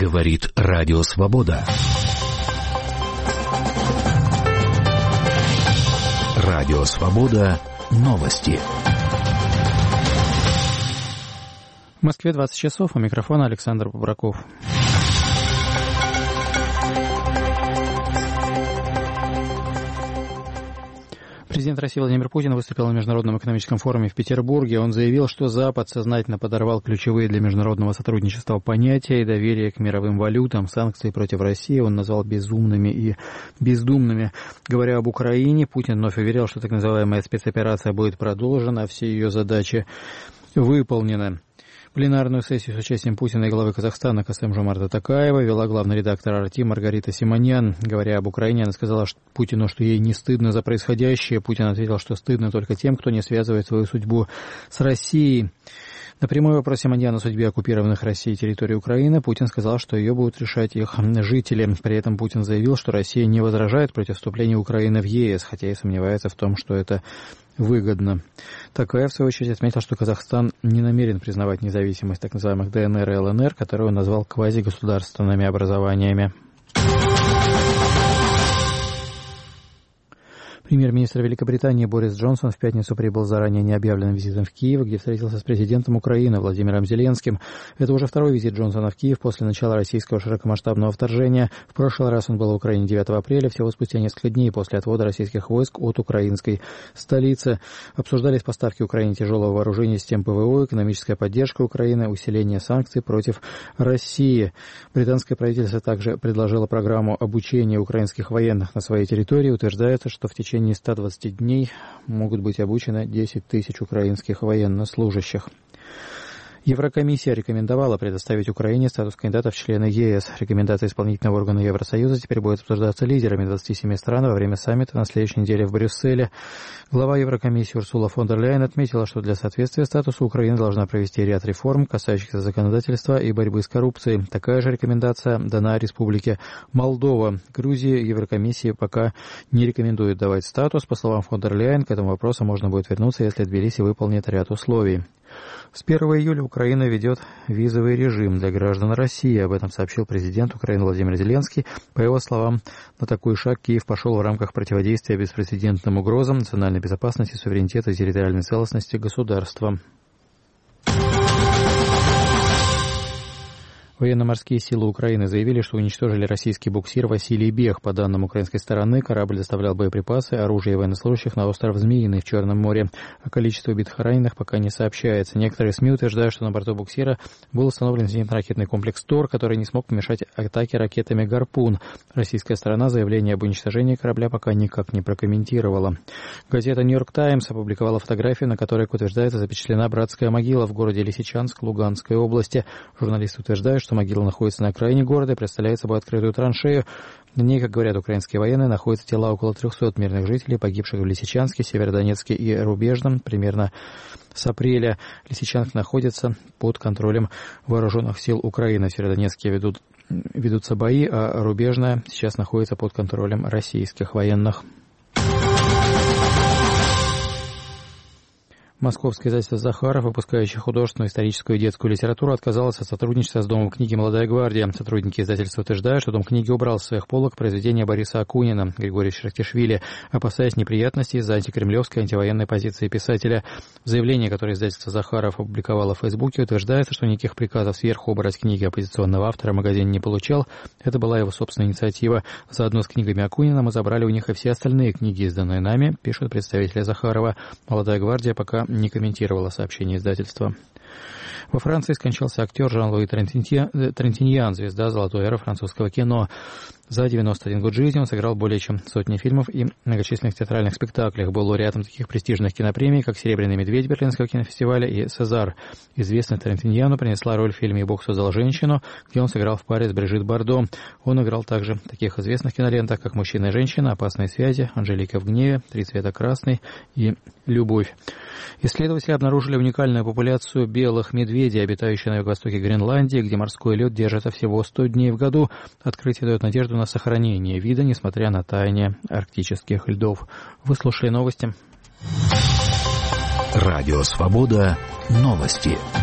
Говорит Радио Свобода. Радио Свобода. Новости. В Москве 20 часов. У микрофона Александр Бобраков. Президент России Владимир Путин выступил на Международном экономическом форуме в Петербурге. Он заявил, что Запад сознательно подорвал ключевые для международного сотрудничества понятия и доверие к мировым валютам. Санкции против России он назвал безумными и бездумными. Говоря об Украине, Путин вновь уверил, что так называемая спецоперация будет продолжена, а все ее задачи выполнены. Пленарную сессию с участием Путина и главы Казахстана Касым-Жомарта Токаева вела главный редактор «Арти» Маргарита Симоньян. Говоря об Украине, она сказала Путину, что ей не стыдно за происходящее. Путин ответил, что стыдно только тем, кто не связывает свою судьбу с Россией. На прямой вопрос Симоньян о судьбе оккупированных Россией территорий Украины Путин сказал, что ее будут решать их жители. При этом Путин заявил, что Россия не возражает против вступления Украины в ЕС, хотя и сомневается в том, что это выгодно. Токаев, в свою очередь, отметил, что Казахстан не намерен признавать независимость так называемых ДНР и ЛНР, которые он назвал квазигосударственными образованиями. Премьер-министр Великобритании Борис Джонсон в пятницу прибыл с заранее необъявленным визитом в Киев, где встретился с президентом Украины Владимиром Зеленским. Это уже второй визит Джонсона в Киев после начала российского широкомасштабного вторжения. В прошлый раз он был в Украине 9 апреля, всего спустя несколько дней после отвода российских войск от украинской столицы. Обсуждались поставки Украине тяжелого вооружения, систем ПВО, экономическая поддержка Украины, усиление санкций против России. Британское правительство также предложило программу обучения украинских военных на своей территории. Утверждается, что в течение 120 дней могут быть обучены 10 тысяч украинских военнослужащих. Еврокомиссия рекомендовала предоставить Украине статус кандидата в члены ЕС. Рекомендация исполнительного органа Евросоюза теперь будет обсуждаться лидерами 27 стран во время саммита на следующей неделе в Брюсселе. Глава Еврокомиссии Урсула фон дер Ляйен отметила, что для соответствия статусу Украина должна провести ряд реформ, касающихся законодательства и борьбы с коррупцией. Такая же рекомендация дана Республике Молдова. Грузии Еврокомиссии пока не рекомендует давать статус. По словам фон дер Ляйен, к этому вопросу можно будет вернуться, если Тбилиси выполнит ряд условий. С 1 июля Украина ведет визовый режим для граждан России. Об этом сообщил президент Украины Владимир Зеленский. По его словам, на такой шаг Киев пошел в рамках противодействия беспрецедентным угрозам национальной безопасности, суверенитета и территориальной целостности государства. Военно-морские силы Украины заявили, что уничтожили российский буксир «Василий Бег». По данным украинской стороны, корабль доставлял боеприпасы, оружие и военнослужащих на остров Змеиный в Черном море. О количестве убитых и раненых пока не сообщается. Некоторые СМИ утверждают, что на борту буксира был установлен зенитно-ракетный комплекс «Тор», который не смог помешать атаке ракетами «Гарпун». Российская сторона заявление об уничтожении корабля пока никак не прокомментировала. Газета «Нью-Йорк Таймс» опубликовала фотографию, на которой, как утверждается, запечатлена братская могила в городе Лисичанск Луганской области. Журналисты утверждают, что могила находится на окраине города и представляет собой открытую траншею. На ней, как говорят украинские военные, находятся тела около 300 мирных жителей, погибших в Лисичанске, Северодонецке и Рубежном примерно с апреля. Лисичанск находится под контролем вооруженных сил Украины. В Северодонецке ведутся бои, а Рубежное сейчас находится под контролем российских военных. Московское издательство «Захаров», выпускающее художественную, историческую и детскую литературу, отказалось от сотрудничества с Домом книги «Молодая гвардия». Сотрудники издательства утверждают, что Дом книги убрал с своих полок произведения Бориса Акунина, Григория Шерештишвили, опасаясь неприятностей из-за антикремлевской, антивоенной позиции писателя. В заявлении, которое издательство «Захаров» опубликовало в Фейсбуке, утверждается, что никаких приказов сверху убрать книги оппозиционного автора магазин не получал. Это была его собственная инициатива. Заодно с книгами Акунина мы забрали у них и все остальные книги, изданные нами, пишут представители Захарова. «Молодая гвардия» пока не комментировала сообщение издательства. Во Франции скончался актер Жан-Луи Трентиньян, звезда золотой эры французского кино. За 91 год жизни он сыграл более чем сотни фильмов и многочисленных театральных спектаклях. Был лауреатом таких престижных кинопремий, как «Серебряный медведь» Берлинского кинофестиваля и «Сезар». Известный Трентиньяну принесла роль в фильме «Бог создал женщину», где он сыграл в паре с Брижит Бардо. Он играл также в таких известных кинолентах, как «Мужчина и женщина», «Опасные связи», «Анжелика в гневе», «Три цвета красный» и «Любовь». Исследователи обнаружили уникальную популяцию белых медведей, обитающих на юго-востоке Гренландии, где морской лед держится всего 100 дней в году. Открытие дает надежду на сохранение вида, несмотря на таяние арктических льдов. Вы слушали новости. Радио «Свобода». Новости.